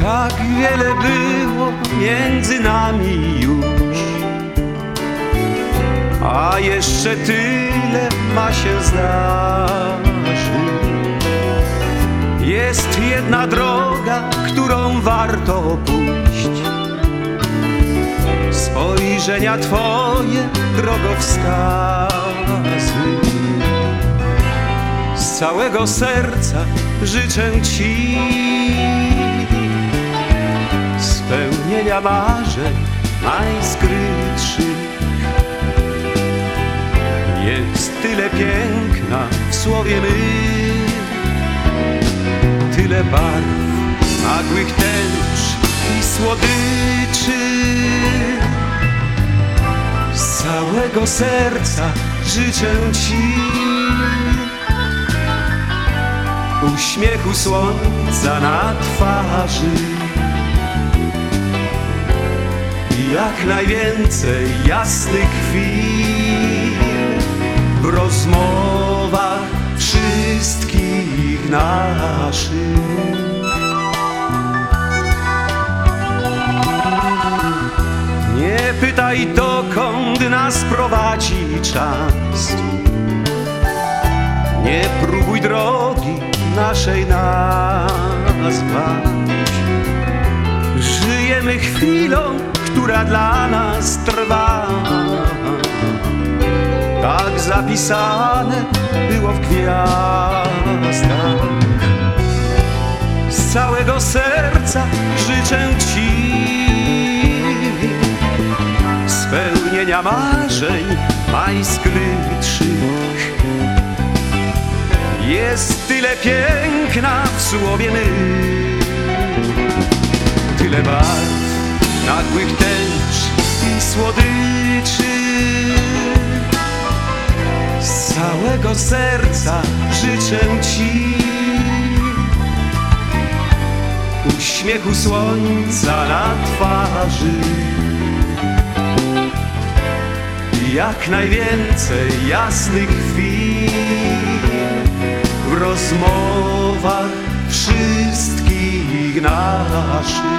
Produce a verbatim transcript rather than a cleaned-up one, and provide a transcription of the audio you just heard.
Tak wiele było między nami już, a jeszcze tyle ma się zdarzyć. Jest jedna droga, którą warto pójść. Spojrzenia Twoje drogowskazy. Z całego serca życzę Ci spełnienia marzeń najskrytszych. Jest tyle piękna w słowie mym, tyle barw, nagłych tęcz i słodyczy. Z całego serca życzę Ci uśmiechu słońca na twarzy i jak najwięcej jasnych chwil w rozmowach wszystkich naszych. Nie pytaj, dokąd nas prowadzi czas. Nie próbuj drogi naszej nazwać. Żyjemy chwilą, która dla nas trwa. Tak zapisane było w gwiazdach. Z całego serca życzę Ci spełnienia marzeń najskrytszych. Jest tyle piękna w słowie mym, tyle barw, nagłych tęcz i słodyczy. Z całego serca życzę Ci uśmiechu słońca na twarzy i jak najwięcej jasnych chwil w rozmowach wszystkich naszych.